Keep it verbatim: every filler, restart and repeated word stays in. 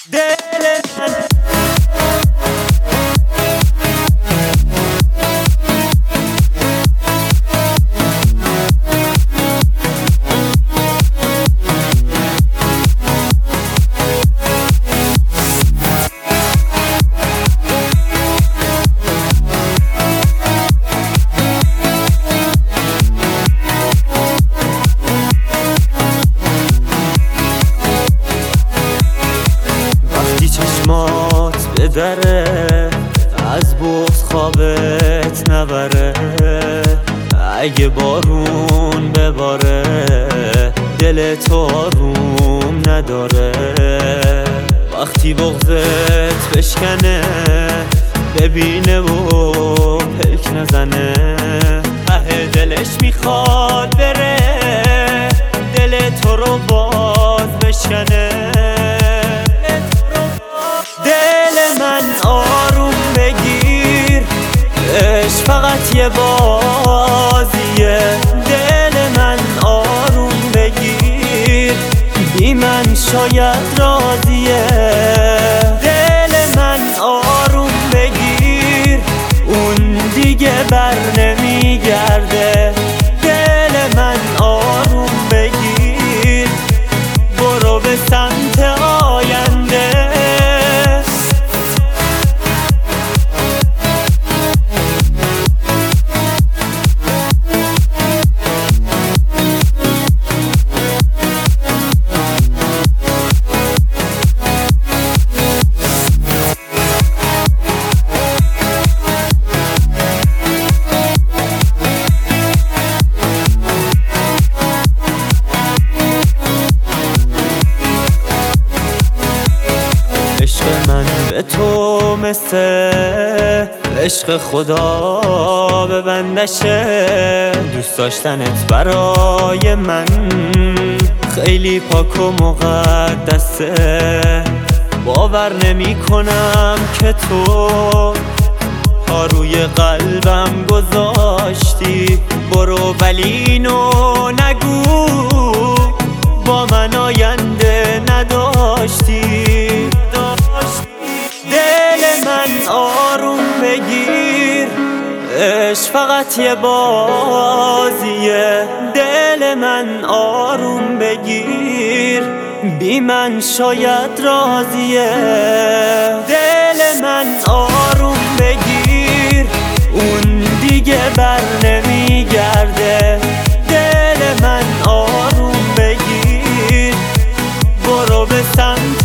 دل من چشمات به دره از بغض خوابت نبره، اگه بارون بباره دل تو آروم نداره. وقتی بغضت بشکنه ببینه و پلک نزنه، ته دلش میخواد بره دل تو رو باز بشکنه. دل من آروم بگیر، عشق فقط یه بازیه. دل من آروم بگیر، بی من شاید راضیه. دل من آروم بگیر، اون دیگه بر نمیگرده. دل من آروم بگیر، برو به سمت آینده. عشق من به تو مثل عشق خدا به بندشه. دوست داشتنت برای من خیلی پاک و مقدسه. باور نمی کنم که تو پا روی قلبم گذاشتی. برو ولی اینو نگو با من آینده نداشتی. دل من آروم بگیر، عشق فقط یه بازیه. دل من آروم بگیر، بی من شاید راضیه. دل من آروم بگیر، اون دیگه بر نمیگرده. دل من آروم بگیر، برو به سمت